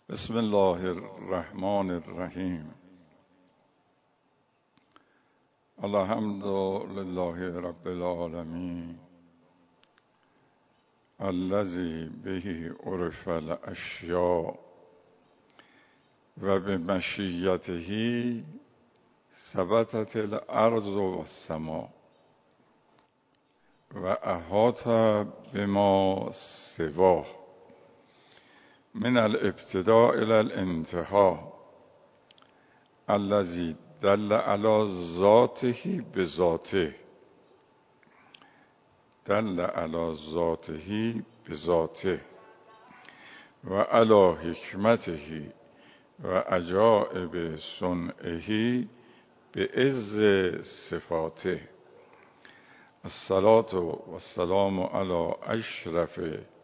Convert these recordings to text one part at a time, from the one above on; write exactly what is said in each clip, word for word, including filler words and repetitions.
بسم الله الرحمن الرحیم. الحمد لله رب العالمین الذی به عرف الاشیاء و بمشیته ثبتت الارض و السماء و احاط بما سواه من الابتداء الى الانتهاء الذي دل على ذاته بذاته دل على ذاته بذاته و على حکمته و عجائب صنعه بعز صفاته. الصلاة والسلام على اشرف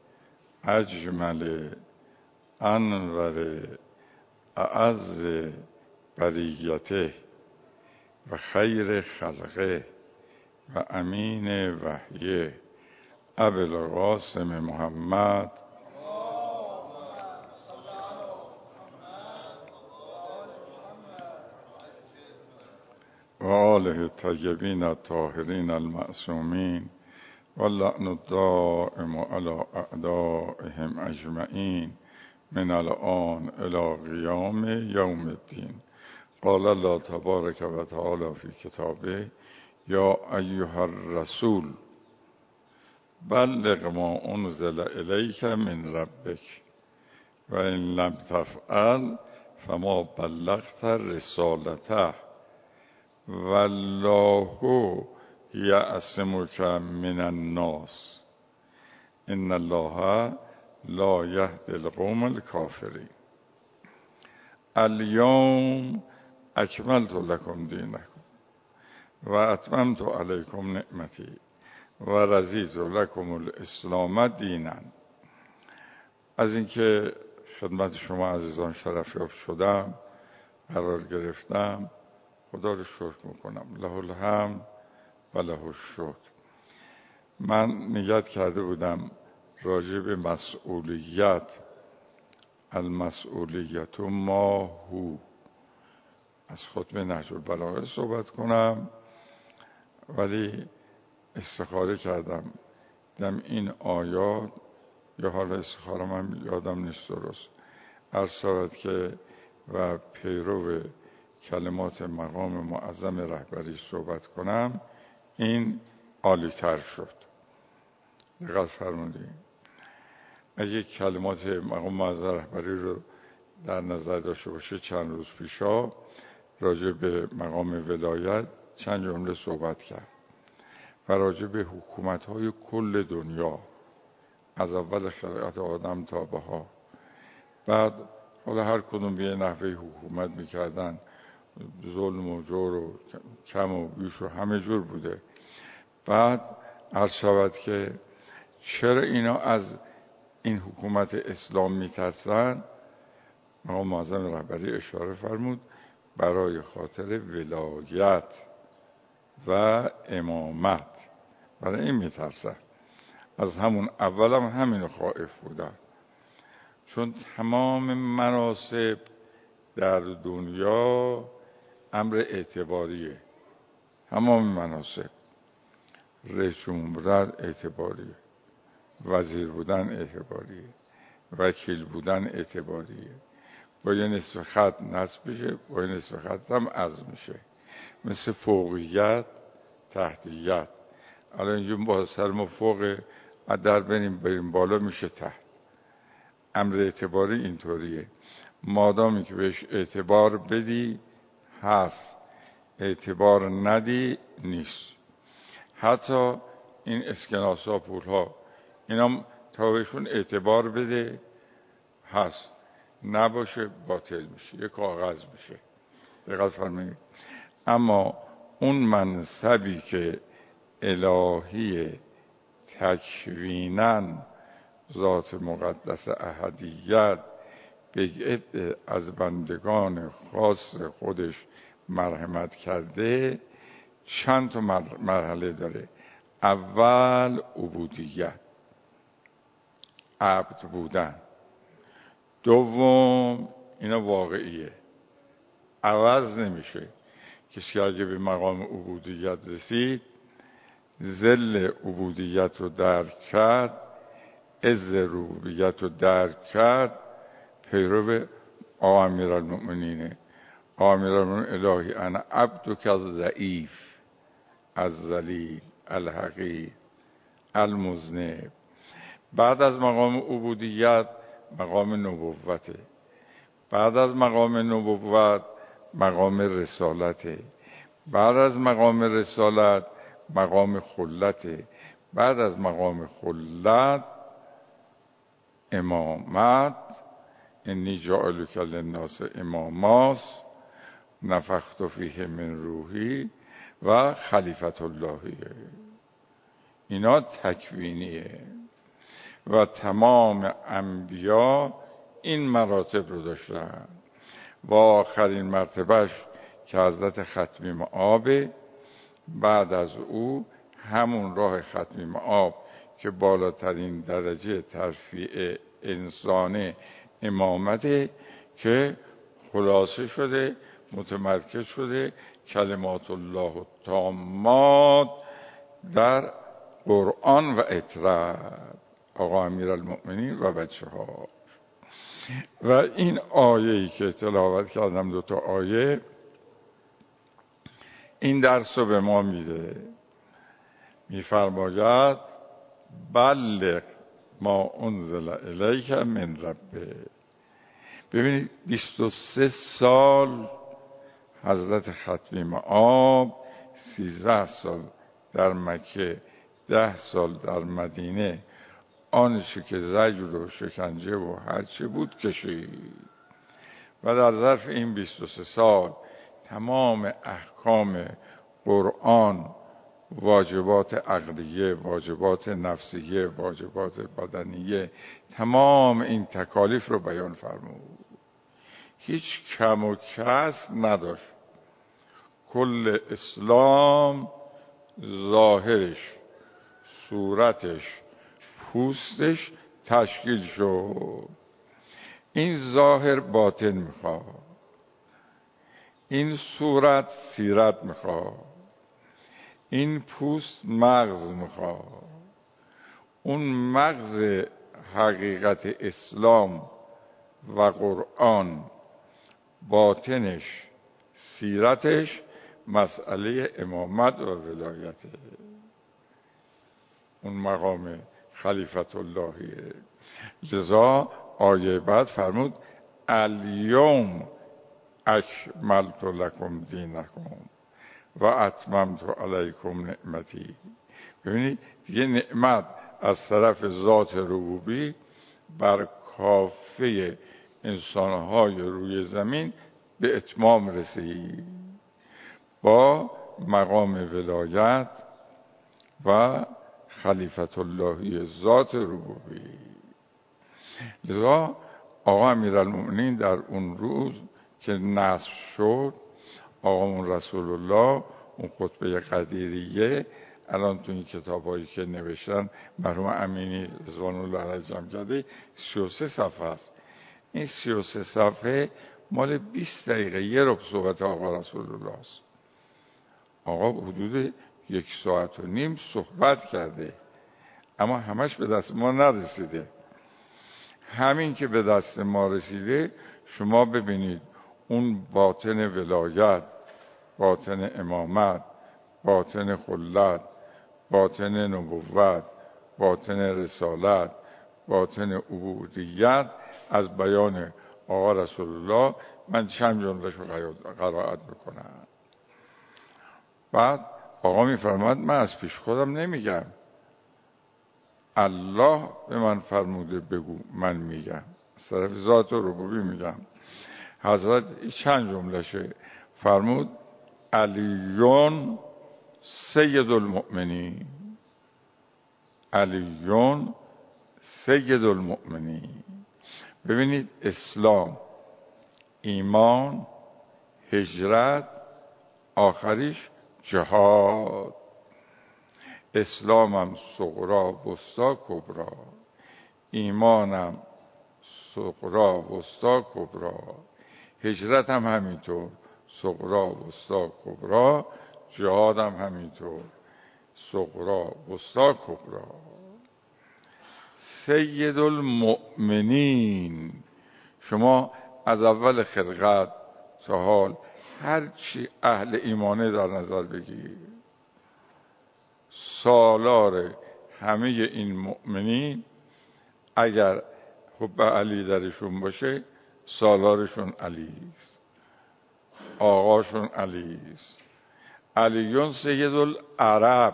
اجمل انور اعز بریته و خیر خلقه و امین وحیه ابی القاسم محمد و آله الطیبین الطاهرین المعصومین واللعن الدائم على اعدائهم اجمعین من الآن الى قیام یوم الدین. قال الله تبارک و تعالی فی کتابه یا ایها الرسول بلغ ما انزل الیک من ربک و ان لم تفعل فما بلغت رسالته والله یعصمک من الناس ان الله لا یهدی القوم الکافرین. الیوم اکملت لکم دینکم و اتممت علیکم نعمتی و رضیت لکم الاسلام دینا. از اینکه خدمت شما عزیزان شرفیاب شدم قرار گرفتم خدا رو شکر میکنم. له الحمد و له الشکر. من نیت کرده بودم راجع به مسئولیت المسئولیت ما هو از خطبه نهج البلاغه صحبت کنم، ولی استخاره کردم دیدم این آیات یا حالا استخاره من یادم نیست درست عرض شود که و پیرو کلمات مقام معظم رهبری صحبت کنم این عالی تر شد. دقت فرمودید. اگه کلمات مقام معظم رهبری رو در نظر داشته باشه چند روز پیشا راجع به مقام ولایت چند جمله صحبت کرد و راجع به حکومت‌های کل دنیا از اول خلقت آدم تا بها. بعد حالا هر کدوم به نحوه حکومت میکردن، ظلم و جور و کم و بیش و همه جور بوده. بعد عرض شود که چرا اینا از این حکومت اسلام میترسن؟ مقام معظم رهبری اشاره فرمود برای خاطر ولایت و امامت، برای این میترسن. از همون اول هم همینو خائف بودن، چون تمام مناصب در دنیا امر اعتباریه. تمام مناصب، رئیس جمهور بودن اعتباریه، وزیر بودن اعتباریه، وکیل بودن اعتباریه. با یه نصف خط نصب بشه، با یه نصف خط هم عزم میشه. مثل فوقیت تحتیت. الان اینجا با سر ما فوق در بریم بریم بالا میشه تحت. امر اعتباری اینطوریه. مادامی که بهش اعتبار بدی هست، اعتبار ندی نیست. حتی این اسکناس ها پول ها اینا تا بهشون اعتبار بده هست، نباشه باطل میشه، یه کاغذ میشه. دقت فرمایید. اما اون منصبی که الهی تکویناً ذات مقدس احدیت به از بندگان خاص خودش مرحمت کرده چند تا مرحله داره. اول عبودیت، عبد بودن. دوم اینا واقعیه، عوض نمیشه. کسی که اگه به مقام عبودیت رسید، ذل عبودیت رو درک کرد، عز ربوبیت رو درک کرد، پیرو آقا امیرالمؤمنینه. آقا امیرالمؤمنین الهی انا عبدک الضعیف الذلیل الحقیر المذنب. بعد از مقام عبودیت مقام نبوته، بعد از مقام نبوت مقام رسالته، بعد از مقام رسالت مقام خلته، بعد از مقام خلت امامت، انی جاعلک للناس اماماست، نفخت فیه من روحی و خلیفت اللهیه. اینا تکوینیه و تمام انبیا این مراتب رو داشتن و آخرین مرتبهش که حضرت ختمی مآب، بعد از او همون راه ختمی مآب که بالاترین درجه ترفیع انسان امامته که خلاصه شده، متمرکز شده کلمات الله التامات در قرآن و اطرد آقا امیرالمؤمنین و بچه ها. و این آیه‌ای که تلاوت کردم، دو تا آیه، این درس رو به ما میده. میفرماید بلغ ما انزل الیک من ربک. ببینید بیست و سه سال حضرت ختمی مآب، سیزده سال در مکه، ده سال در مدینه، آنچه که زجر و شکنجه و هرچه بود کشید و در ظرف این بیست و سه سال تمام احکام قرآن، واجبات عقلیه، واجبات نفسیه، واجبات بدنیه، تمام این تکالیف رو بیان فرمود. هیچ کم و کس نداشت. کل اسلام ظاهرش، صورتش، پوستش تشکیل شد. این ظاهر باطن میخواد، این صورت سیرت میخواد، این پوست مغز میخواد. اون مغز حقیقت اسلام و قرآن، باطنش، سیرتش مسئله امامت و ولایته. اون مقام خلیفت اللهیه. لذا آیه بعد فرمود الیوم اکملت لکم دینکم و اتممت علیکم نعمتی. ببینید یه نعمت از طرف ذات ربوبی بر کافه انسانهای روی زمین به اتمام رسید با مقام ولایت و خلیفت اللهی ذات ربوبی. لذا آقا امیرالمؤمنین در اون روز که نصب شد، آقامون رسول الله، اون خطبه قدیریه، الان تو این کتابایی که نوشتن مرحوم امینی رضوان الله علیه جمع کرده، سی و سه صفحه است. این سی و سه صفحه مال بیست دقیقه یه ربع صحبت آقا رسول الله است. آقا حدود یک ساعت و نیم صحبت کرده، اما همش به دست ما نرسیده. همین که به دست ما رسیده، شما ببینید اون باطن ولایت، باطن امامت، باطن خلت، باطن نبوت، باطن رسالت، باطن عبودیت از بیان آقا رسول الله. من چند جمله‌اش رو قرائت بکنم. بعد آقا میفرماد من از پیش خودم نمیگم، الله به من فرموده بگو، من میگم، از طرف ذات ربوبی میگم. حضرت چند جمله‌شه فرمود علیون سید المؤمنین، علیون سید المؤمنین. ببینید اسلام، ایمان، هجرت، آخریش جهاد. اسلامم صغرا وسطا کبرا، ایمانم صغرا وسطا کبرا. هجرت هم همینطور، صغرا وسطا کبرا. جهاد هم همینطور، صغرا وسطا کبرا. سید المؤمنین، شما از اول خلقت تا حال هر چی اهل ایمانه در نظر بگیر، سالار همه این مؤمنین اگر حب علی درشون باشه سالارشون علی است، آقاشون علی است. علیون سید العرب،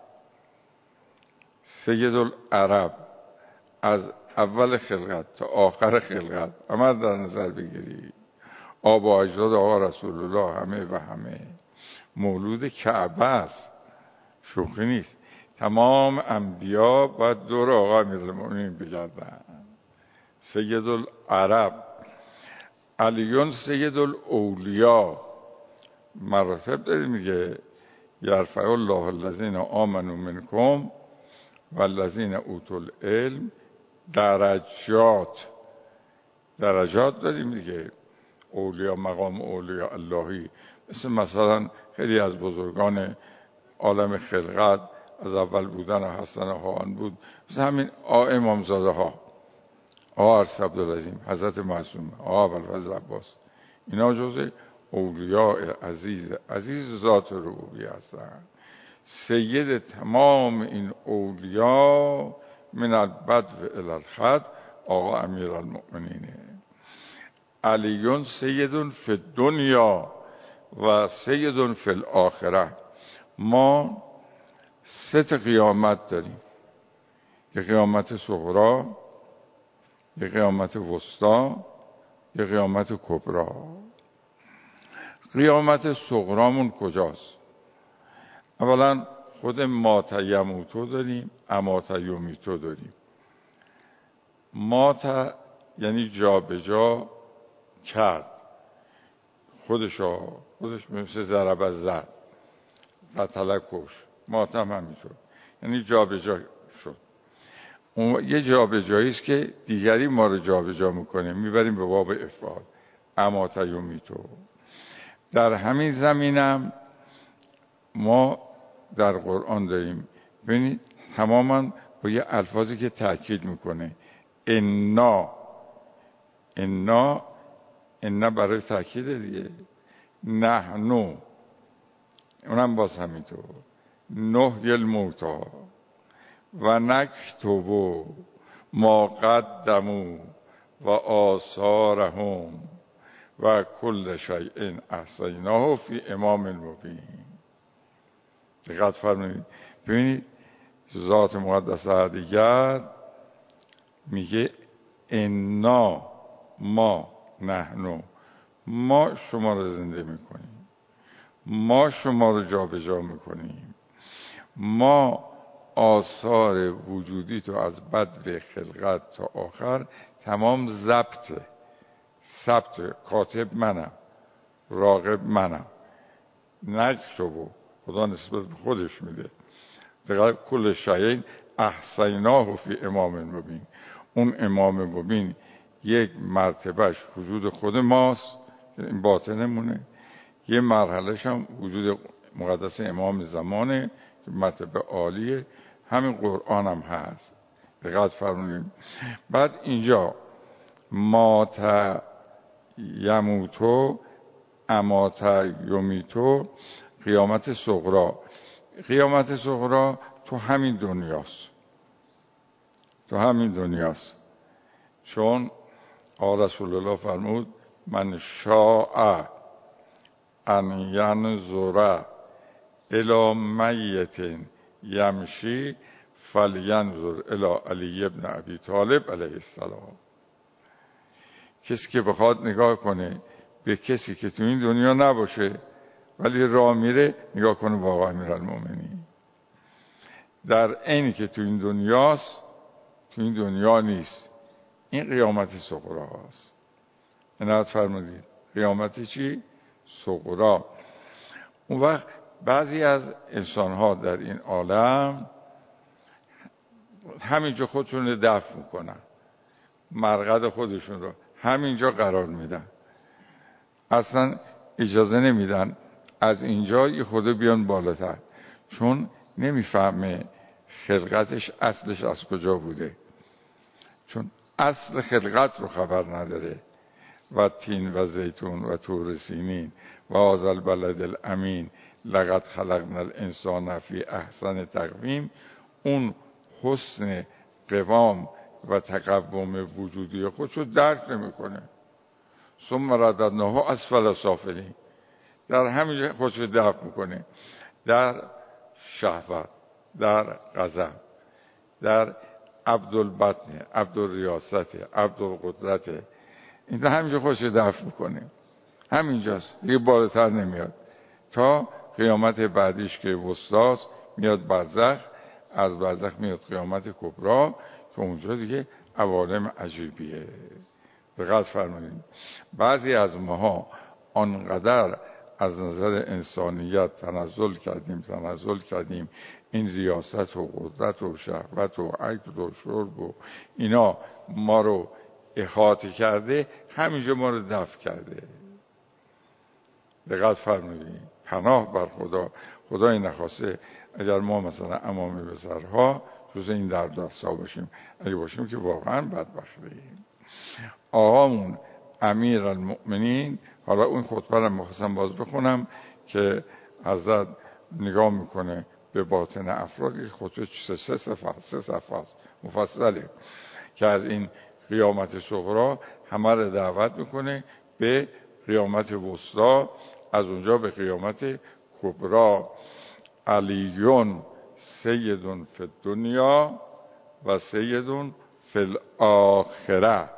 سید العرب از اول خلقت تا آخر خلقت همه در نظر بگیری، آب و اجداد آقا رسول الله همه و همه. مولود کعبه است، شوخی نیست. تمام انبیا باید دور آقا امیرالمومنین بگردن. سید العرب. علیون سید الاولیا. مراتب داریم میگه یرفع الله الذین آمنوا منکم والذین اوتوا العلم درجات. درجات داریم دیگه، اولیا، مقام اولیا اللهی، مثل مثلا خیلی از بزرگان عالم خلقت از اول بودن و هستن هان بود، مثل همین آ امامزاده ها، آ عرص عبدالعظیم، حضرت معصومه، آ ابوالفضل عباس، اینا جز اولیاء عزیز عزیز ذات ربوبیه هستن. سید تمام این اولیاء من البدو الی الخد آقا امیرالمؤمنینه. علیون سیدون فی الدنیا و سیدون فی الاخره. ما سه تا قیامت داریم، یه قیامت صغرا، یه قیامت وسطا، یه قیامت کبرا. قیامت صغرامون کجاست؟ اولا خود مات یموتو داریم، امات یمیتو داریم. مات یعنی جا به جا کرد، خودشا خودش مثل ضرب از زد و تلکش. مات هم همینطور، یعنی جا به جا شد. اون یه جا به جایی است که دیگری ما رو جا به جا میکنه، میبریم به باب افعال. امات یمیتو. در همین زمینم ما در قرآن داریم، ببینید تماما با یه الفاظی که تأکید میکنه. انا انا انا برای تأکید دیگه. نحنو اونم باز همینطور. نحیی الموتی و نکتب ما قدموا و آثارهم و کل شیء احصیناه فی امام مبین. دقت فرمایید. ببینید ذات مقدسه دیگر میگه انا، ما، نحنو، ما شما رو زنده میکنیم، ما شما رو جا به جا میکنیم، ما آثار وجودی تو از بدو خلقت تا آخر تمام ضبط ثبت. کاتب منم، راقب منم. نکتبو خدا نسبت به خودش میده. دقیقا کل شیء احصیناه فی امام مبین. اون امام مبین یک مرتبهش وجود خود ماست، این باطنمونه. یه مرحلهش هم وجود مقدس امام زمانه که مرتبه عالیه. همین قرآن هم هست. دقت فرمایید. بعد اینجا مات یموتو امات یمیتو قیامت صغرا. قیامت صغرا تو همین دنیاست، تو همین دنیاست. چون آقا رسول الله فرمود من شاء ان ینظر الی میت یمشی فلینظر الی علی ابن ابی طالب علیه السلام. کسی که بخواد نگاه کنه به کسی که تو این دنیا نباشه ولی راه میره، نگاه کنه واقعا امیرالمومنین. در عینی که تو این دنیاست تو این دنیا نیست. این قیامت صغرا است. عنایت فرمودید. قیامت چی؟ صغرا. اون وقت بعضی از انسان‌ها در این عالم همینجا خودشون رو دفن میکنن. مرقد خودشون رو همینجا قرار میدن، اصلا اجازه نمیدن از اینجا یه خورده بیان بالاتر، چون نمیفهمه خلقتش اصلش از کجا بوده، چون اصل خلقت رو خبر نداره. و تین و زیتون و طور سینین و هذا البلد الامین لقد خلقنا الانسان فی احسن تقویم، اون حسن قوام و تقوم وجودی خودشو درک نمیکنه. ثم رددناه اسفل سافلین، در همینجا خودشو دفع میکنه، در شهوت، در غضب، در عبدالبطن، عبدالریاست، عبدالقدرت، این همینجا خودشو دفع میکنه، همینجاست دیگه، بالاتر نمیاد تا قیامت بعدیش که وسطاست، میاد برزخ، از برزخ میاد قیامت کبرا که اونجا دیگه عوالم عجیبیه. دقت فرمایید بعضی از ماها آنقدر از نظر انسانیت تنزل کردیم تنزل کردیم این ریاست و قدرت و شهوت و اکل و شرب و اینا ما رو احاطه کرده، همینجا ما رو دفع کرده. دقت فرمایید، پناه بر خدا، خدای نخواسته اگر ما مثلا امام بسرها جز این در دستا باشیم، اگه باشیم که واقعا بدبخت بگیم. آقامون امیر المؤمنین، حالا اون خطبه رو میخواستم باز بخونم که حضرت نگاه میکنه به باطن افرادی، خطبه سه صفحه سه صفحه است مفصله، که از این قیامت صغری همه رو دعوت میکنه به قیامت وسطی، از اونجا به قیامت کبری. علیون سیدون فی الدنیا و سیدون فی الاخره.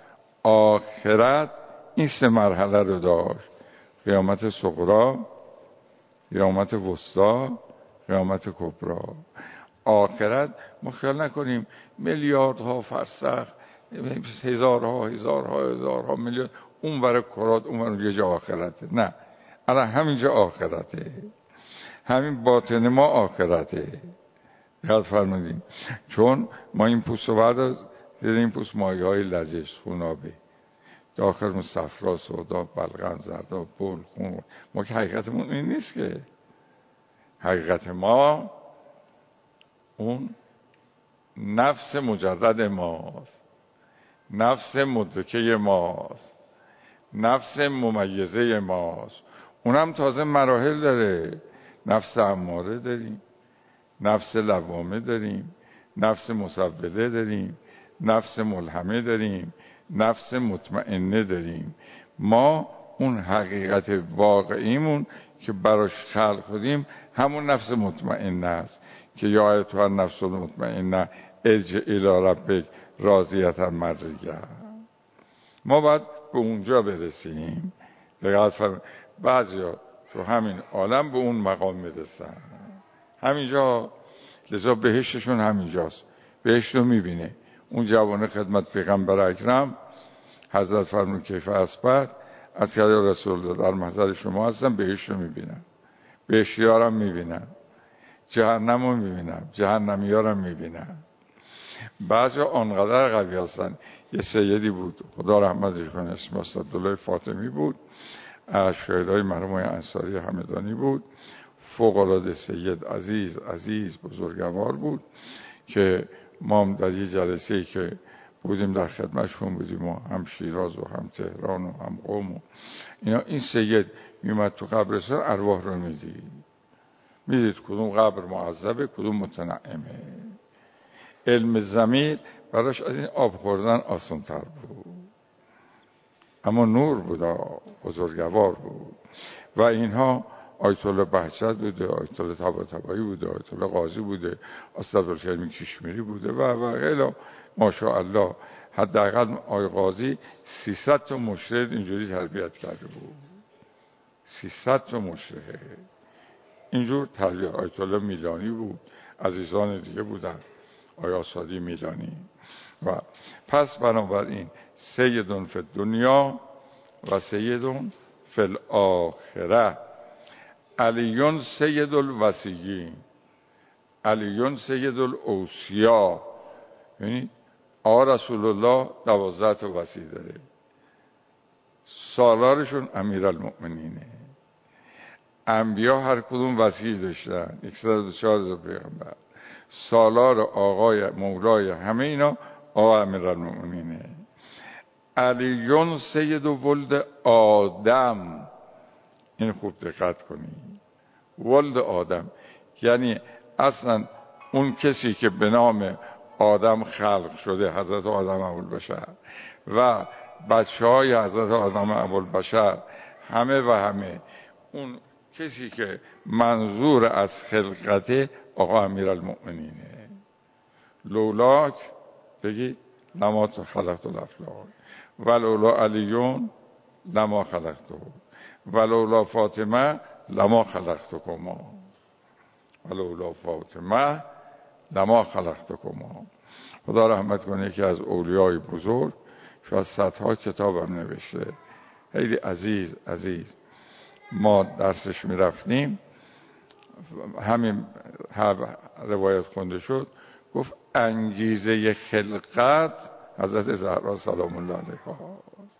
آخرت این سه مرحله رو داشت: قیامت صغری، قیامت وسطی، قیامت کبری. آخرت ما خیال نکنیم میلیاردها فرسخ، هزارها هزارها هزارها میلیارد اون برای کرات اون برای یه جا آخرته، نه، الان همینجا آخرته، همین باطن ما آخرته. یاد فرمودیم چون ما این پوست رو بعد دیدیم، این پوست مایه های لزج خونابه، داخل صفرا سودا بلغم زردا بل خون، ما که حقیقتمون این نیست که، حقیقت ما اون نفس مجرد ماست، نفس مدرکه ماست، نفس ممیزه ماست. اونم تازه مراحل داره، نفس اماره داریم، نفس لوامه داریم، نفس مسوله داریم، نفس ملهمه داریم، نفس مطمئنه داریم. ما اون حقیقت واقعیمون که براش خلق شدیم همون نفس مطمئنه است که یا ایتها النفس المطمئنه ارجعی الی ربک راضیة مرضیه. ما باید به اونجا برسیم. بعضیا تو همین عالم به اون مقام میرسن، همینجا، لذا بهشتشون همینجاست، بهشت رو میبینه. اون جوانه خدمت پیغمبر اکرم حضرت فرمود کیف اصبحت، از که رسول الله در محضر شما هستم، بهشت رو میبینن، بهشتی ها رو میبینن، جهنم رو میبینن، جهنمی ها رو میبینن. بعضی آنقدر قوی هستن. یه سیدی بود خدا رحمتش کنه اسم اسدالله فاطمی بود، از شهدای مرحوم انصاری همدانی بود، فوق العاده سید عزیز عزیز بزرگوار بود که ما در یه جلسه‌ای که بودیم در خدمتشون بودیم و هم شیراز و هم تهران و هم قم و اینا، این سید میومد تو قبرستان ارواح رو میدید، میدید کدوم قبر معذبه کدوم متنعمه. علم ضمیر براش از این آب خوردن آسان تر بود، اما نور بود، بزرگوار بود. و اینها آیت الله بهجت بوده، آیت الله طباطبایی بوده، آیت الله قاضی بوده، اسدالکریم کشمیری بوده و و غیره. ماشاءالله حداقل آی قاضی سیصد تا مشرد اینجوری تربیت کرده بود، سیصد تا مشرد اینجور تربیت. آیت الله میلانی بود، عزیزان دیگه بودن، آیا سادی میلانی. و پس بنابراین سیدون فی الدنیا و سیدون فی الاخره. علیون سید الوصیین، علیون سید الاوصیا، یعنی آقا رسول الله دوازده تا وصی داره، سالارشون امیرالمؤمنینه. انبیا هر کدوم وصی داشتن، صد و بیست و چهار هزار پیغمبر. سالار آقای مولای همه اینا آقا امیرالمؤمنینه. علیون سید و ولد آدم. این خوب دقت کنید، ولد آدم یعنی اصلا اون کسی که به نام آدم خلق شده، حضرت آدم ابوالبشر و بچه های حضرت آدم ابوالبشر، همه و همه اون کسی که منظور از خلقت آقا امیرالمؤمنینه. لولاک بگید لما خلقت الافلاک و لولا علیون لما خلقته و لولا فاطمه لما خلقتکما و لولا فاطمه لما خلقتکما. خدا رحمت کنه که از اولیای بزرگ شاید صدها کتابم نوشته، خیلی عزیز عزیز. ما درسش می رفتیم، همین هر روایت خونده شد، گفت انگیزه خلقت حضرت زهرا سلام الله علیها.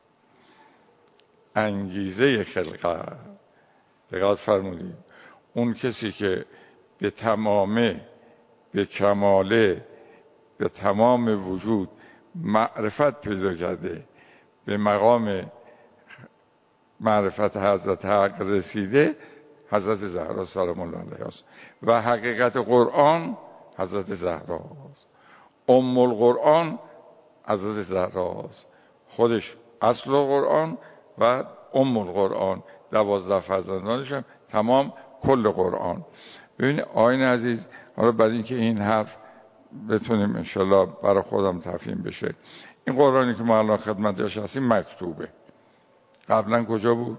انگیزه خلقت، دقت فرمودید، اون کسی که به تمامه، به کماله، به تمام وجود معرفت پیدا کرده، به مقام معرفت حضرت حق رسیده، حضرت زهرا سلام الله علیها است. و حقیقت قرآن حضرت زهرا است. ام القرآن حضرت زهرا است، خودش اصل قرآن و ام القرآن، دوازده فرزندانش هم تمام کل قرآن. ببینید آیین عزیز، حالا برای اینکه این حرف بتونیم انشالله برای خودم تفهیم بشه، این قرآنی که ما الان خدمتش هستیم مکتوبه. قبلا کجا بود؟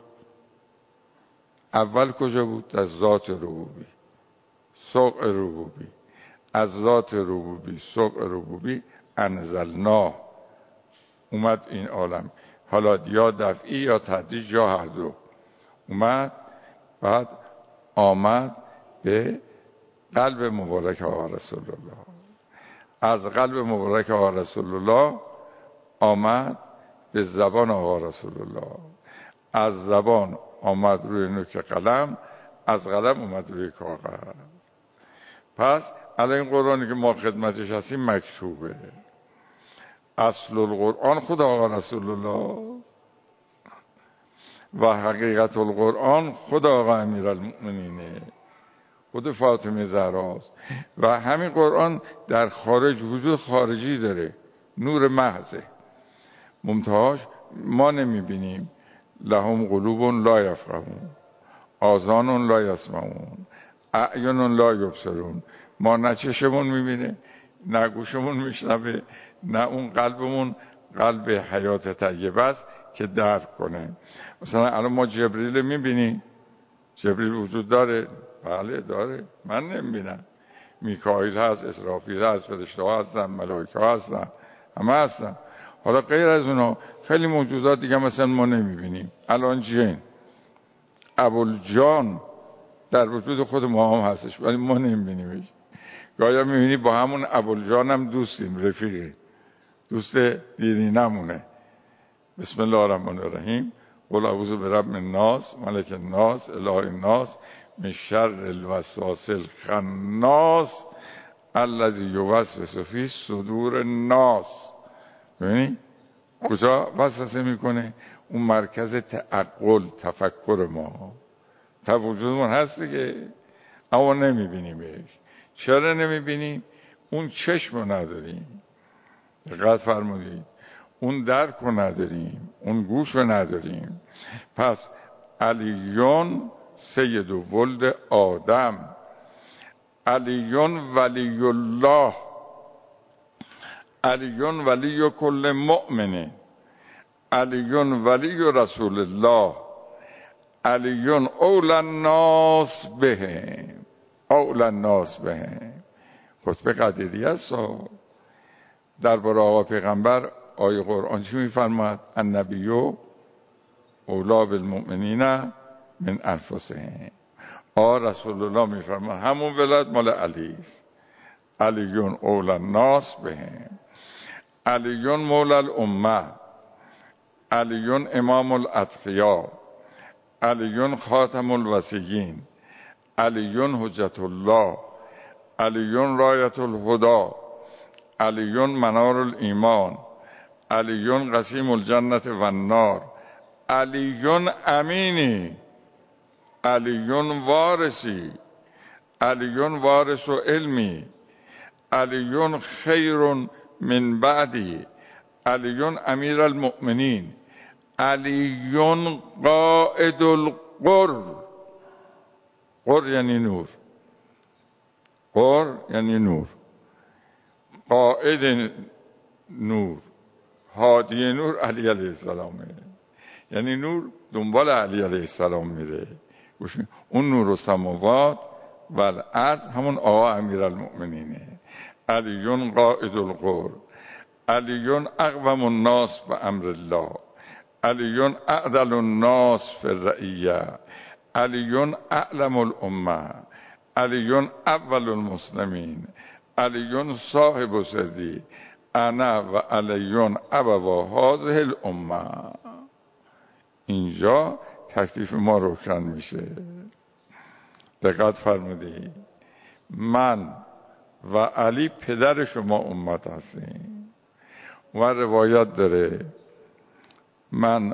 اول کجا بود؟ در ذات ربوبی، سوق ربوبی. از ذات ربوبی، سوق ربوبی انزلنا اومد این عالم. حالا یا دفعی یا تدریج یا هر دو اومد. بعد آمد به قلب مبارک آقا رسول الله. از قلب مبارک آقا رسول الله آمد به زبان آقا رسول الله. از زبان آمد روی نوک قلم، از قلم آمد روی کاغذ. پس الان این قرآنی که ما خدمتش هستیم مکتوبه. اصل القرآن خود آقا رسول الله و حقیقت القرآن خود آقا امیرالمؤمنینه، خود فاطمه زهراست. و همین قرآن در خارج وجود خارجی داره، نور محضه، ممتاز ما نمیبینیم. لهم قلوب لا یفقهون، آذان لا یسمعون، اعین لا یبصرون. ما نه چشمون میبینه، نه گوشمون میشنوه، نه اون قلبمون قلب حیات طیبه است که درک کنه. مثلا الان ما جبریل میبینیم، جبریل وجود داره؟ بله داره، من نمیبینم. میکائیل هست، اسرافیل هست، فرشته ها هستن، ملائکه ها هستن، همه هستن. حالا غیر از اونا خیلی موجودات دیگه مثلا ما نمیبینیم. الان جن، ابوالجان در وجود خود ما هم هستش ولی ما نمیبینیمش. گاهی میبینی با همون ابوالجان هم دوستیم، رفیقی، دوست دیری نمونه. بسم الله الرحمن الرحیم. قل اعوذ برب الناس ملک الناس اله الناس من شر الوسواس الخناس الذی یوسوس فی صدور الناس. ببینید کجا وسوسه میکنه؟ اون مرکز تعقل، تفکر ما تا وجودمون هست دیگه، اما نمیبینیمش. چرا نمیبینیم؟ اون چشم رو نداریم، دقت فرمودید، اون درک رو نداریم، اون گوش رو نداریم. پس علیون سید و ولد آدم، علیون ولی الله، علیون ولی کل مؤمنه، علیون ولی رسول الله، علیون اول الناس به، اول الناس به. خطبه قدیریه است. درباره آقا پیغمبر آیه قرآن چی میفرماد؟ النبی اولی بالمؤمنین من انفسهم. آقا رسول الله میفرماد همون ولایت مال علی است. علیون اول الناس به. علی مولا الامه، علی امام الاتقیا، علی خاتم الوصیین، علی حجت الله، علی رایت الهدى، علی منار الایمان، علی قسیم الجنت و النار، علی امینی، علی وارثی، علی وارث علمی، علی خیر من بعدی، علی امیر المؤمنین، علی قائد القر. قر یعنی نور، قر یعنی نور، قائد نور، هادی نور علی علیه السلامه. یعنی نور دنبال علی علیه السلام میره. اون نور و سماوات و الارض همون آقا امیرالمؤمنینه. علی قائد القر، علی اقوم الناس به امر الله، علی اعدل الناس فی الرعیه، علی اعلم الامه، علی اول المسلمین، علی صاحب سردی، انا و علی ابوا هذه الامه. اینجا تکلیف ما روشن میشه. دقت فرمودید، من و علی پدر شما امت هستیم. و روایت داره من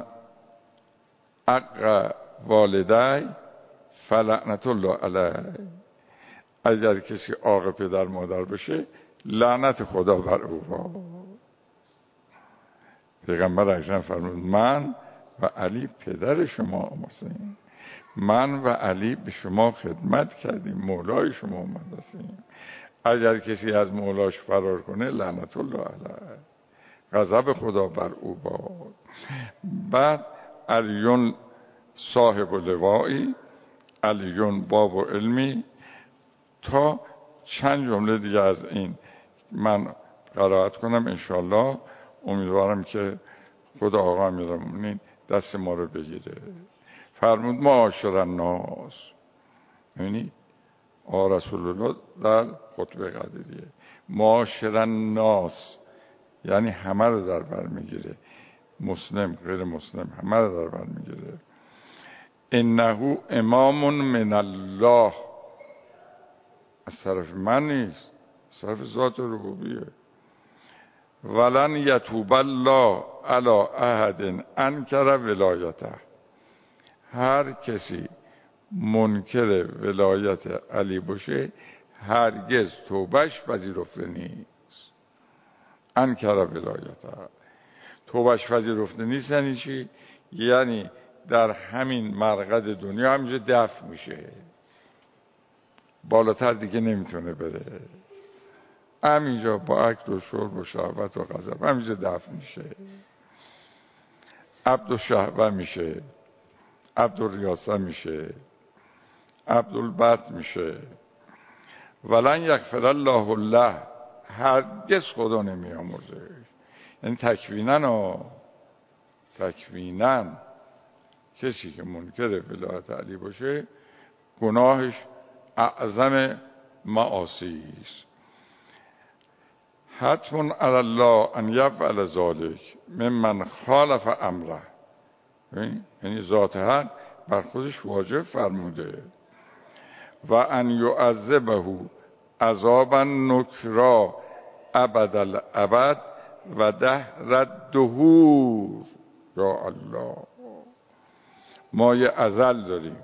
اق والدی فلعنت الله علیه، اگر کسی عاق پدر مادر بشه لعنت خدا بر او با. پیغمبر اکرم فرمود من و علی پدر شما هستیم، من و علی به شما خدمت کردیم، مولای شما امت هستیم. اگر کسی از مولاش فرار کنه لعنت الله علیه، غضب خدا بر او باد. بعد علی صاحب لوائی، علی باب و علمی، تا چند جمله دیگه از این من قرائت کنم انشالله. امیدوارم که خدا آقا امیرالمؤمنین دست ما رو بگیره. فرمود معاشر الناس، یعنی آقا رسول الله در خطبه قدریه، معاشر الناس یعنی همه رو در بر میگیره، مسلم غیر مسلم همه رو در بر میگیره. انه امام من الله، از طرف من نیست، از طرف ذات ربوبیه. ولن یتوب الله علی احد انکر ولایته، هر کسی منکر ولایت علی باشه هرگز توبش پذیرفته نیست. انکر ولایته، توبش پذیرفته نیست یعنی چی؟ یعنی در همین مرقد دنیا همینجا دفع میشه، بالاتر دیگه نمیتونه بره، همینجا با اکل و شرب و شهوت و غضب همینجا دفع میشه، عبد الشهوه میشه، عبد الریاسه میشه، عبد البط میشه. ولن یغفر الله له، هرگز خدا نمیامرزه. یعنی تکوینن و تکوینن کسی که منکر ولایت علی باشه گناهش اعظم معاصی است. حتم علی الله ان یفعل ذلک ممن خالف امره، یعنی ذات حق بر خودش واجب فرموده. و ان یعذبه عذابا نکرا ابد الابد و دهر الدهور. یا الله، ما یه ازل داریم،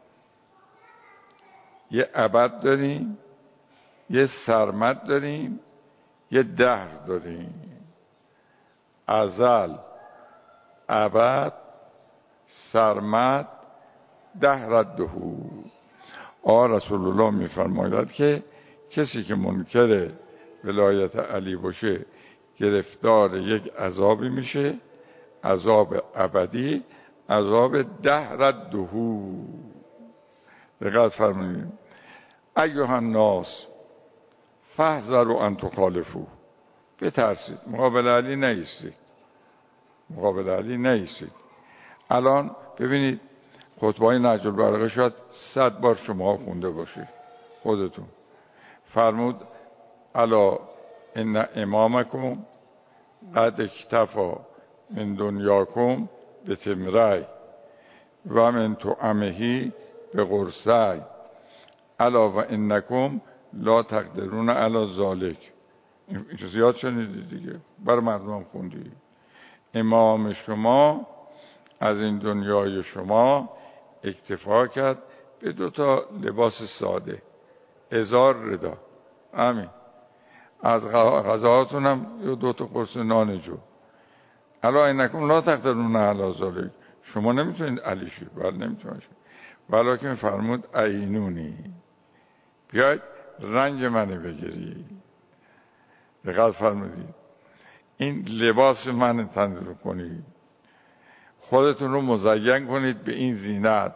یه ابد داریم، یه سرمد داریم، یه دهر داریم. ازل، ابد، سرمد، دهر الدهور. آقا رسول الله میفرماید که کسی که منکر ولایت علی باشه گرفتار یک عذابی میشه، عذاب ابدی، عذاب دهر الدهور. دقت فرمایید، ایها الناس فاحذروا ان تخالفوا، بترسید مقابل علی نایستید، مقابل علی نایستید. الان ببینید خطبه‌های نهج البلاغه شاید صد بار شما خونده باشید خودتون. فرمود الا ان امامکم قد اکتفا من دنیاکم به تمرای و من طعمه به قرصی الا و انکم لا تقدرون علی ذالک. این زیاد شنیدی دیگه، برای مردم خوندی. امام شما از این دنیای شما اکتفا کرد به دو تا لباس ساده، ازار ردا، همین. از غذاهاتون هم یه دو تا قرص نان جو. الا انکم لا تقدرون علی ذالک، شما نمیتونید علی شید، بله نمیتونید. ولیکن فرمود عینونی، بیاید رنگ منو بگیرید. دقت فرمودید، این لباس من تن کنید، خودتون رو مزین کنید به این زینت.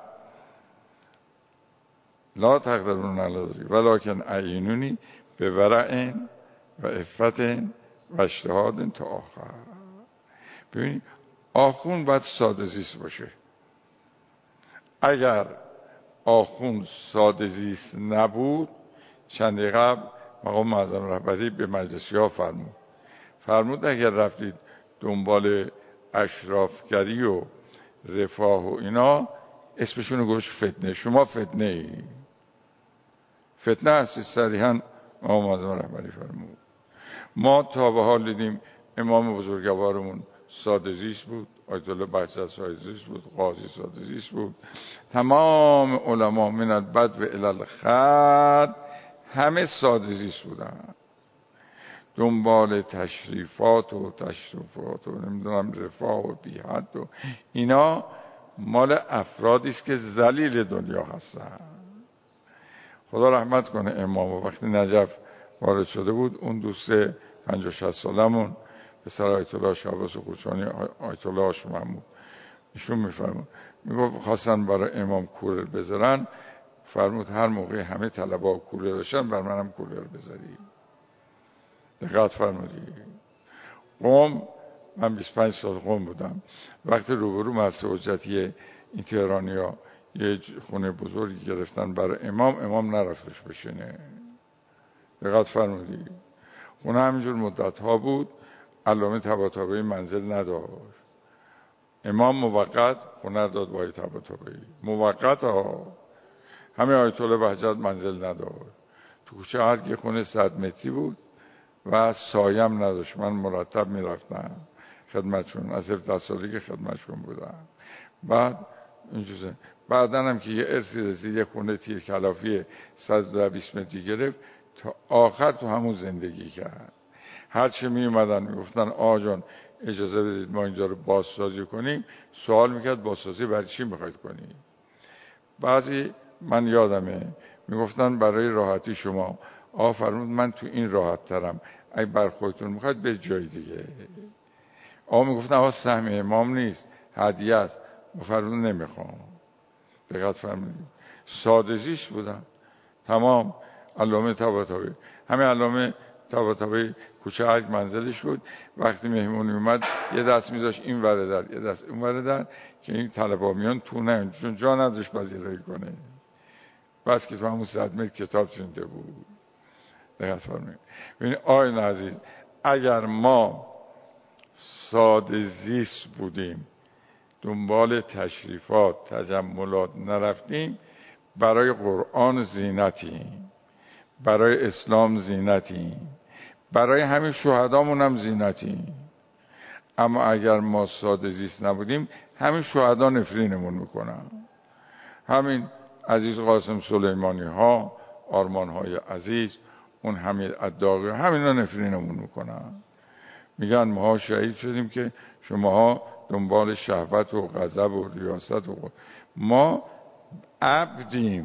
لا تقدرون علی ذالک ولکن عینونی به ورع و عفت و اجتهاد تا آخر. ببینید آخوند باید ساده زیست باشه. اگر آخوند ساده زیست نبود، چند قبل مقام معظم رهبری به مجلسی ها فرمود فرمود اگر رفتید دنبال اشرافگری و رفاه و اینا، اسمشونو گوش فتنه، شما فتنه ای فتنه هستید. صریحا مقام معظم رهبری فرمود. ما تا به حال دیدیم امام بزرگوارمون ساده زیست بود، آیت الله بهجت ساده زیست بود، قاضی ساده زیست بود، تمام علما من البدو الی الخد همه ساده زیست بودن. دنبال تشریفات و تشریفات و نمیدونم رفاه و بیحد و اینا مال افرادی است که ذلیل دنیا هستن. خدا رحمت کنه امام. وقتی نجف وارد شده بود، اون دوست پنجاه شصت سالمون پسر آیت الله شعباس قوچانی، آیت الله هاشم محمود، ایشون میفرمود، میگفت خواستن برای امام کولر بذارن، فرمود هر موقع همه طلبه ها کولر داشتن بر منم کولر بذاری. دقت فرمودی. قم، من بیست و پنج سال قم بودم، وقتی روبرو مدرسه حجتی این تهرانی ها یه خونه بزرگی گرفتن برای امام، امام نرفتش بشینه. دقت فرمودی. خونه همینجور مدت ها بود، علامه طباطبایی منزل نداشت، امام موقت خونه داد با طباطبایی موقت ها. همه آیت الله بهجت منزل نداشت، تو کوچه هر کی خونه صد متری بود و سایم نداشت. من مرتب میرفتم خدمتشون، از هفده سالی که خدمتشون بودم. بعد اینجوزه بعدن هم که یه ارسی رسید، یه خونه تیر کلافی صد و بیست متری گرفت، تا آخر تو همون زندگی کرد. هرچی می اومدن می گفتن آقا جان اجازه بدید ما اینجا رو بازسازی کنیم، سوال میکرد بازسازی برای چی میخواید کنید؟ بعضی من یادمه میگفتن برای راحتی شما. آقا فرمود من تو این راحت ترم، اگه بر خودتون میخواید به جای دیگه. آقا میگفتن آقا سهم امام نیست، هدیه است. فرمود نمیخوام. دقت فرمودید. ساده زیست بودن تمام. علامه طباطبایی، همه علامه طباطبایی کوچه هر منزلش بود. وقتی مهمونی اومد یه دست میذاشت این ور در، یه دست اون ور در، که این طلبا میان تو نه، چون جا نداشت پذیرایی کنه. بس که تو همون صد متر کتاب چنده بود. دقت فرمایید. ببین آقای عزیز، اگر ما ساده زیست بودیم، دنبال تشریفات تجملات نرفتیم، برای قرآن زینتیم، برای اسلام زینتیم، برای همین شهدامون هم زینتیم. اما اگر ما ساده زیست نبودیم، همین شهدا نفرینمون میکنن. همین عزیز قاسم سلیمانی ها، آرمان های عزیز، اون حمید الداغی، همینا نفرینمون میکنن. میگن ما شهید شدیم که شماها دنبال شهوت و غضب و ریاست و غضب. ما عبدیم.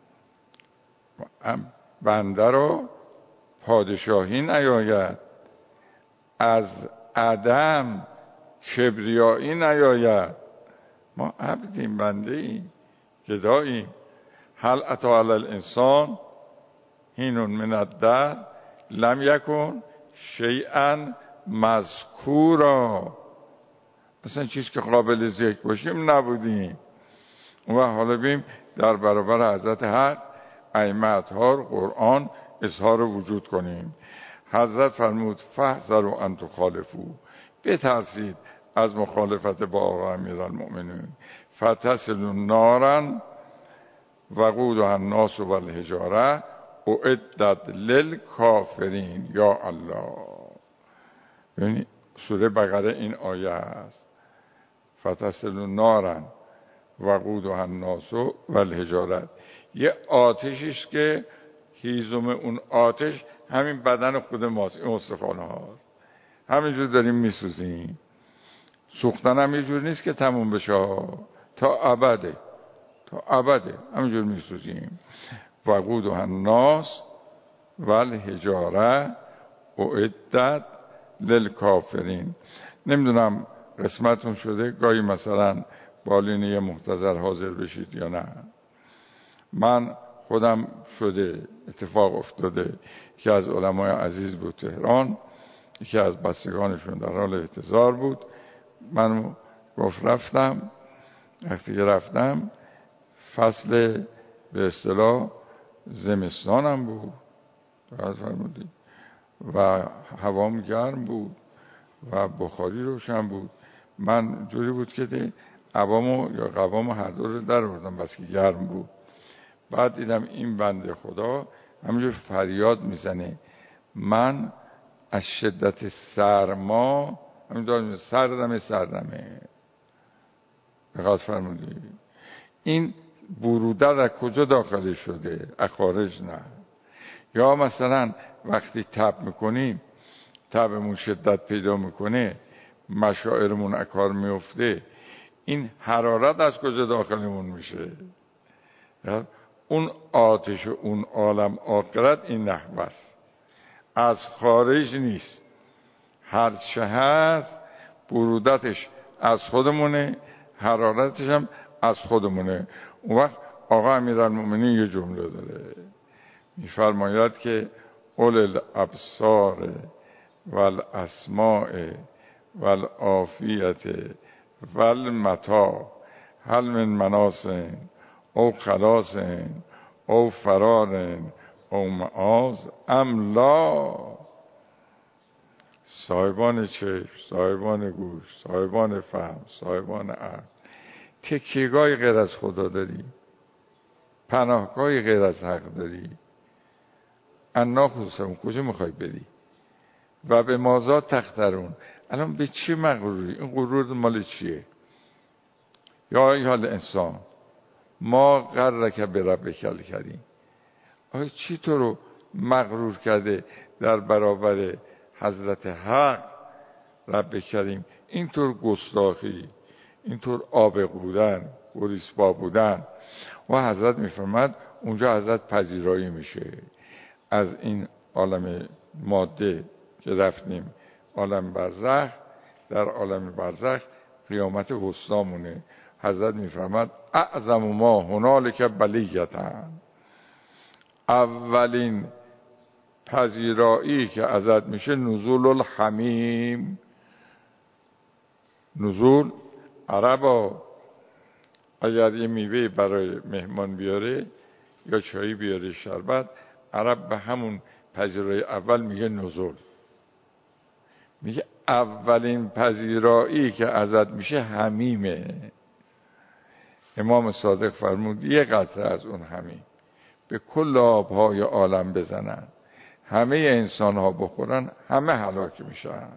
بنده رو پادشاهی نیاید، از عدم کبریایی نیاید. ما عبدیم، بنده ایم، گداییم. هل اتی علی الانسان حین من الدهر لم یکن شیئا مذکورا. اصلا چیز که قابل ذکر باشیم نبودیم. و حالا بیم در برابر حضرت حق ائمه اطهار قرآن اظهار وجود کنیم. حضرت فرمود فاحذروا ان تخالفوا بترسید از مخالفت با آقا امیرالمؤمنین. فتصلوا نارا وقودها الناس والحجاره اعدت للکافرین. یا الله. یعنی سوره بقره این آیه است. فتصلوا نارا وقودها الناس والحجاره. یه آتشی است که هیزم اون آتش همین بدن خود ماست، این استخوان هاست. همینجور داریم میسوزیم. سوختن هم یه جور نیست که تموم بشه، تا ابده، تا ابده همینجور میسوزیم. وقودها الناس والحجاره اعدت للکافرین. نمیدونم قسمتون شده گاهی مثلا بالینه محتضر حاضر بشید یا نه. من خودم شده، اتفاق افتاده که از علمای عزیز بود تهران، یکی از بستگانشون در حال احتضار بود. من گفت رفتم. وقتی که رفتم فصل به اصطلاح زمستانم بود و هوام گرم بود و بخاری روشن بود. من جوری بود که عوامو یا قوامو هر دو رو در آوردم بس که گرم بود. بعد دیدم این بنده خدا همینجور فریاد میزنه. من از شدت سرما همینجور سردمه سردمه. دقت فرمودید؟ این بروده در کجا داخل شده؟ از خارج نه. یا مثلا وقتی تب میکنیم، تبمون شدت پیدا میکنه، مشاعرمون اکار میفته، این حرارت از کجا داخلمون میشه؟ اون آتش و اون عالم آخرت این نحوه است، از خارج نیست. هر چه هست برودتش از خودمونه، حرارتش هم از خودمونه. اون وقت آقا امیرالمؤمنین یه جمله داره، میفرماید که اول الابصار والاسماع والعافیت والمتاع هل من مناسن او خلاصن او فرارن او معاذ ام لا. صاحبان چشم، صاحبان گوش، صاحبان فهم، صاحبان عقل، تکیهگاهی غیر از خدا داری؟ پناهگاهی غیر از حق داری؟ انا خصوصا کجا میخوای بری؟ و به مازا تخترون. الان به چی مغروری؟ این غرور مال چیه؟ یا ای حال انسان ما غرک به ربک الکریم. آیا چی تو رو مغرور کرده در برابر حضرت حق رب کریم؟ اینطور گستاخی، اینطور آبق بودن، گریسپا بودن. و حضرت میفرماد اونجا حضرت پذیرایی میشه از این عالم ماده که رفتیم عالم برزخ. در عالم برزخ قیامت وسطامونه. حضرت میفرماد اعظم ما هنالک بلیتن. اولین پذیرایی که ازت میشه نزول الحمیم. نزول عربا اگر یه میوه برای مهمان بیاره یا چایی بیاره شربت، عرب به همون پذیرایی اول میگه نزول. میگه اولین پذیرایی که ازت میشه حمیمه. امام صادق فرمود یه قطره از اون حمیم به کل آبهای عالم بزنن، همه انسان ها بخورن، همه هلاک میشن.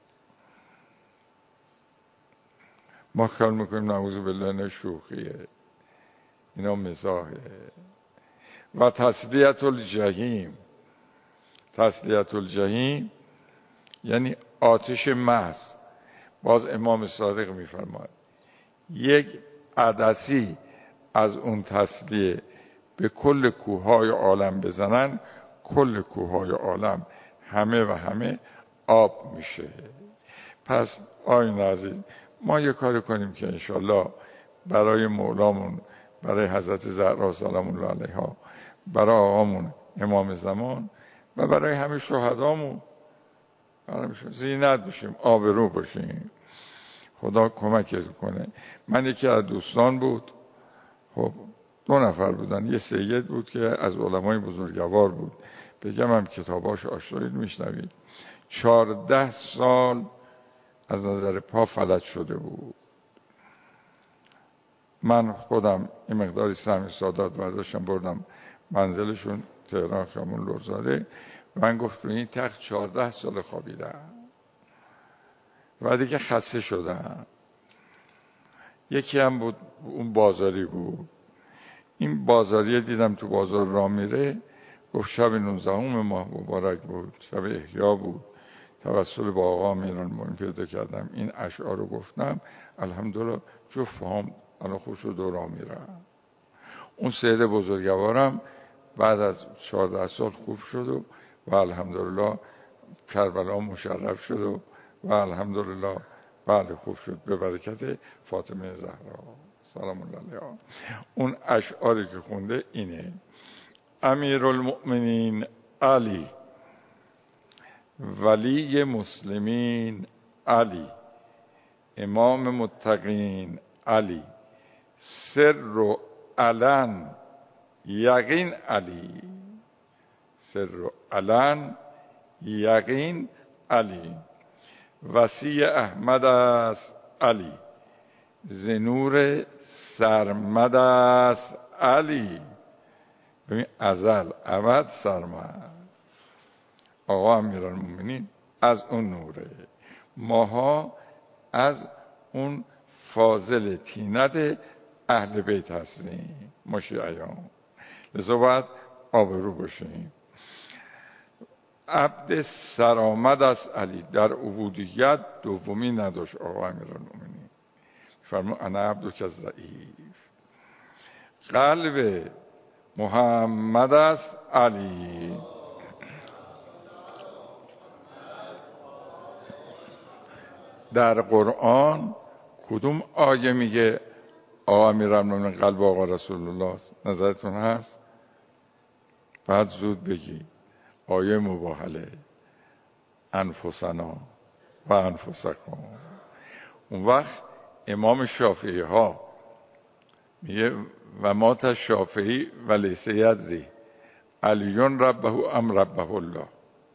ما خیال میکنیم نعوذ بالله نه شوخیه، اینا مزاحه. و تسلیت الجحیم. تسلیت الجحیم یعنی آتش محض. باز امام صادق میفرماید یک عدسی از اون تسلیه به کل کوههای عالم بزنن، کل کوههای عالم همه و همه آب میشه. پس آیون عزیز ما یه کاری کنیم که انشالله برای مولامون، برای حضرت زهرا سلام الله علیها، برای آقامون امام زمان و برای همه شهدامون زینت بشیم، آبرو باشیم. خدا کمک کنه. من یکی از دوستان بود، خب دو نفر بودن. یه سید بود که از علمای بزرگوار بود، بگم هم کتاباش آشنایید میشنوید. چارده سال از نظر پا فلج شده بود. من خودم این مقداری سهم سادات برداشتم بردم منزلشون تهران خیابون لرزاده. من گفت تو این تخت چهارده سال خوابیدم و دیگه خسته شدم. یکی هم بود اون بازاری بود. این بازاری دیدم تو بازار راه میره، گفت شب نوزدهم ماه مبارک بود، شب احیا بود، توسل با آقا امیرالمومنین پیدا کردم، این اشعار رو گفتم، الحمدلله جفت هم الان خوش رو دو راه میرم. اون سید بزرگوارم بعد از چهارده سال خوب شد و, و الحمدلله کربلا مشرف شد و, و الحمدلله بله خوب شد به برکت فاطمه زهرا سلام الله علیها. اون اشعاری که خونده اینه: امیرالمؤمنین علی، ولی مسلمین علی، امام متقین علی، سر و علن یقین علی، سر و علن یقین علی، وصی احمد است علی، زنور سرمد است علی. ببین ازل ابد سرمد. آقا امیرالمومنین از اون نوره، ماها از اون فاضل تینت اهل بیت هستیم، ما شیعیان، لذا باید آبرو باشیم. عبد سرآمد است علی، در عبودیت دومی نداشت آقا امیرالمومنین. فرمود انا عبدک الضعیف. قلب محمد است علی. در قرآن کدوم آیه میگه آقا امیرالمومنین قلب آقا رسول الله است؟ نظرتون هست؟ بعد زود بگی آیه مباهله انفسنا و انفسکم. اون وقت امام شافعی ها میگه و ما تا شافعی و لیس یدری علیون ربه ام ربه الله،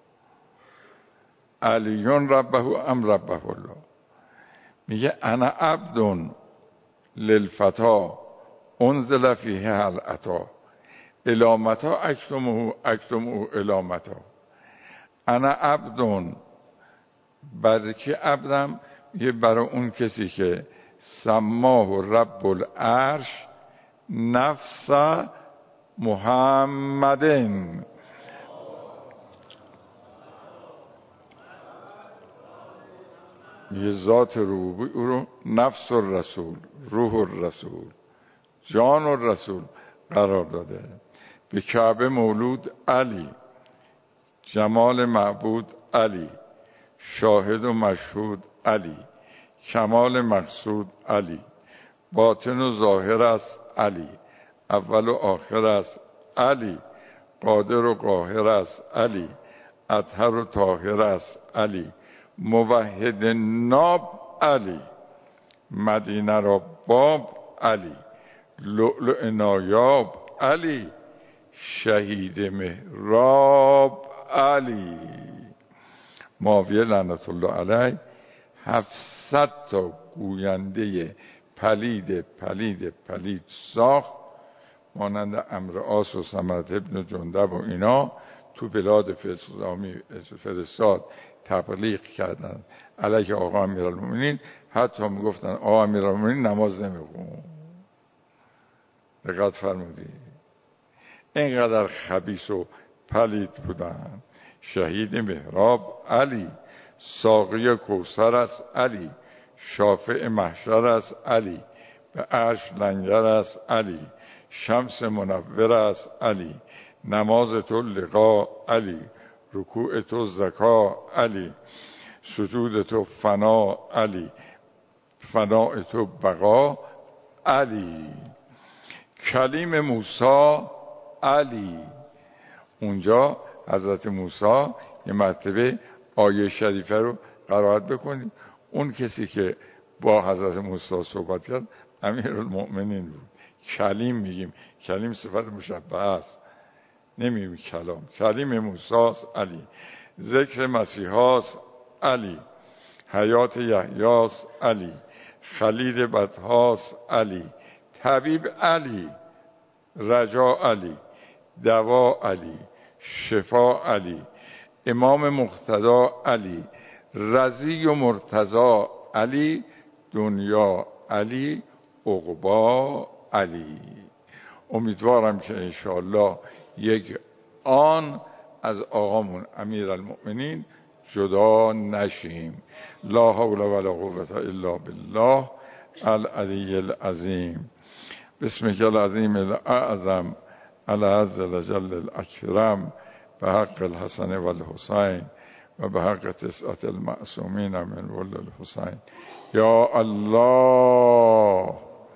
علیون ربه ام ربه الله. میگه انا عبد للفتا انزل فیه العطا الامتا اکتمه اکتمه الامتا. انا عبد، برای که عبدم؟ یه برای اون کسی که سماه رب العرش نفس محمدن. یه ذات روحی او رو نفس الرسول، روح الرسول، جان الرسول قرار داده. به کعبه مولود علی، جمال معبود علی، شاهد و مشهود علی، کمال مقصود علی، باطن و ظاهر است علی، اول و آخر است علی، قادر و قاهر است علی، اطهر و طاهر است علی، موحد ناب علی، مدینه را باب علی، لؤلؤ نایاب علی، شهید محراب علی. معاویه لعنت الله علیه هفتصد تا گوینده پلید پلید پلید ساخت، مانند عمرو عاص و سمرة ابن جندب و اینا، تو بلاد فرستاد تبلیغ کردن علیه آقا امیرالمومنین. حتی میگفتن آقا امیرالمومنین نماز نمیخون. دقت فرمودید؟ اینقدر خبیث و پلید بودن. شهید محراب علی، ساقی کوثر است علی، شافع محشر است علی، به عرش لنگر است علی، شمس منور است علی، نماز تو لقا علی، رکوع تو زکا علی، سجود تو فنا علی، فناء تو بقا علی، کلیم موسی علی. اونجا حضرت موسی یه مرتبه آیه شریفه رو قرائت بکنید. اون کسی که با حضرت موسی صحبت کرد امیرالمؤمنین بود. کلیم میگیم، کلیم صفت مشبهه است، نمیگیم کلام. کلیم موسی است علی، ذکر مسیحا است علی، حیات یحیاس علی، خلیل بطحاس علی، طبیب علی، رجا علی، دوا علی، شفا علی، امام مقتدا علی، رضی و مرتضی علی، دنیا علی، عقبا علی. امیدوارم که انشاءالله یک آن از آقامون امیرالمؤمنین جدا نشیم. لا حول ولا قوة الا بالله العلی العظیم. بسمک العظیم الاعظم العز الجل الاکرم به حق الحسن و الحسین و به حق تسعة المعصومین من ولد الحسین. یا الله.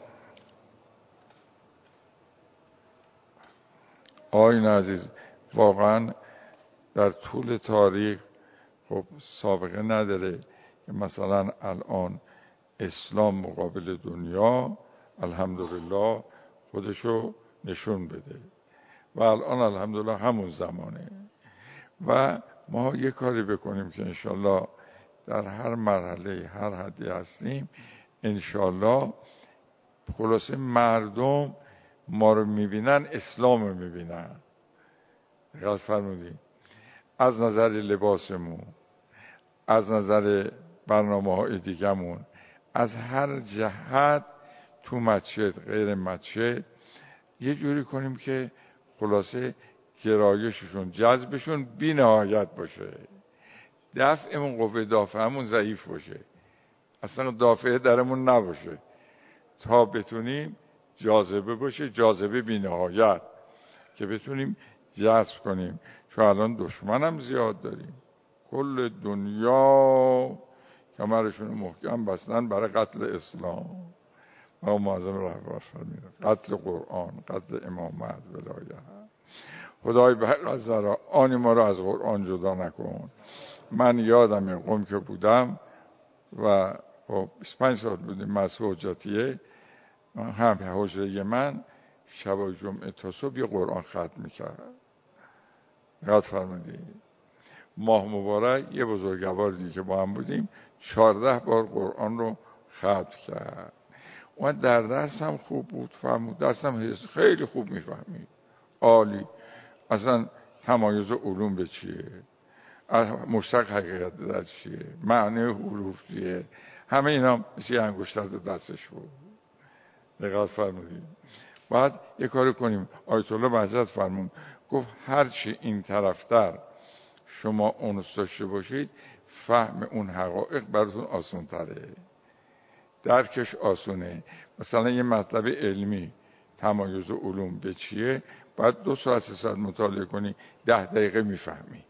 آقایون عزیز، واقعا در طول تاریخ خب سابقه نداره که مثلا الان اسلام مقابل دنیا الحمدلله خودشو نشون بده و الان الحمدلله همون زمانه و ما یه کاری بکنیم که انشالله در هر مرحله هر حدی هستیم انشالله خلاصه مردم ما رو میبینن اسلام رو میبینن. دقت فرمودید؟ از نظر لباسمون، از نظر برنامه های دیگمون، از هر جهت تو مسجد غیر مسجد یه جوری کنیم که خلاصه گرایششون جذبشون بی نهایت باشه، دفعمون قوه دافعمون ضعیف باشه، اصلا دافعه درمون نباشه تا بتونیم جاذبه باشه، جاذبه بی نهایت که بتونیم جذب کنیم. چون الان دشمن هم زیاد داریم، کل دنیا کمرشون محکم بستن برای قتل اسلام. ما معظم رهبر فرمودن قتل قرآن، قتل امامت، ولایت. خدای به حق از ذرا آن ما رو از قرآن جدا نکن. من یادم قم که بودم و خب بیست و پنج سال بودیم مسئول حجتیه، هم حجره من شب جمعه تا صبح یه قرآن ختم میکرد. یاد فرمودید ماه مبارک یه بزرگوار دیگه که با هم بودیم چهارده بار قرآن رو ختم کرد. اون در درس هم خوب بود، فرمود درس هم خیلی خوب میفهمید، عالی. اصلا تمایز علوم به چیه، مشتق حقیقت در چیه، معنی حروف چیه، همه اینا مثل انگشتر تو دستش بود. دقت فرمودید؟ باید یه کاری کنیم. آیت الله بهزاد فرمون گفت هرچی این طرفتر شما اونس داشته باشید فهم اون حقایق براتون آسان تره، درکش آسونه. مثلا یه مطلب علمی تمایز علوم به چیه باید دو ساعت سه ساعت مطالعه کنی، ده دقیقه میفهمی.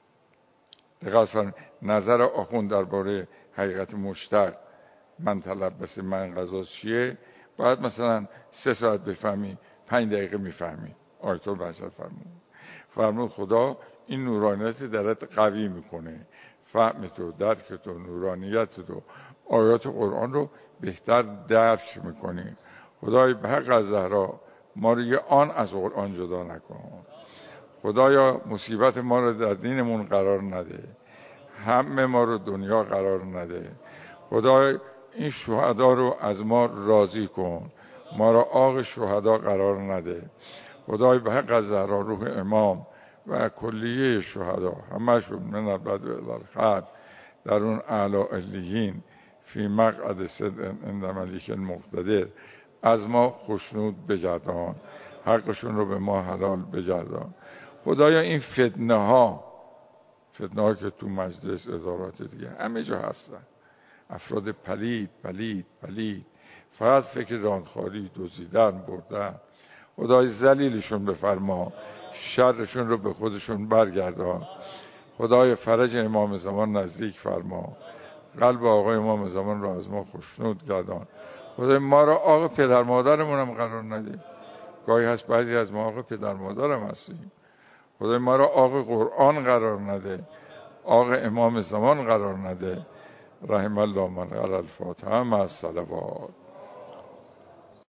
دقیقا فرمون نظر آخوند درباره حقیقت مشتق من تلبس من قضا چیه باید مثلا سه ساعت بفهمی، پنج دقیقه میفهمی. آیت الله بهزاد فرمود فرمود خدا این نورانیت درت قوی میکنه، فهم تو، درک تو، نورانیت تو، آیات قرآن رو بهتر درک میکنی. خدای به حق از زهرا ما رو یه آن از قرآن جدا نکن. خدایا مصیبت ما رو در دینمون قرار نده، همه ما رو دنیا قرار نده. خدای این شهدا رو از ما راضی کن، ما را آغ شهدا قرار نده. خدای به حق از زهرا روح امام و کلیه شهدا همشون من البدو الالخط در اون اعلی علیین فی مقعد صدق عند ملیک المقتدر از ما خشنود بگردان، حقشون رو به ما حلال بگردان. خدایا این فتنه ها فتنه ها که تو مجلس ادارات دیگه همه جا هستن، افراد پلید پلید پلید فقط فکر راندخاری، دزدیدن، بردن. خدای ذلیلشون بفرما، شرشون رو به خودشون برگردان. خدای فرج امام زمان نزدیک فرما، قلب آقای امام زمان رو از ما خشنود گردان. خدای ما رو آقا پدر مادرمون هم قرار نده، گاهی هست بعضی از ما آقا پدر مادرم هستیم. خدای ما رو آقا قرآن قرار نده، آقا امام زمان قرار نده. رحم الله من قرأ الفاتحه مع الصلوات.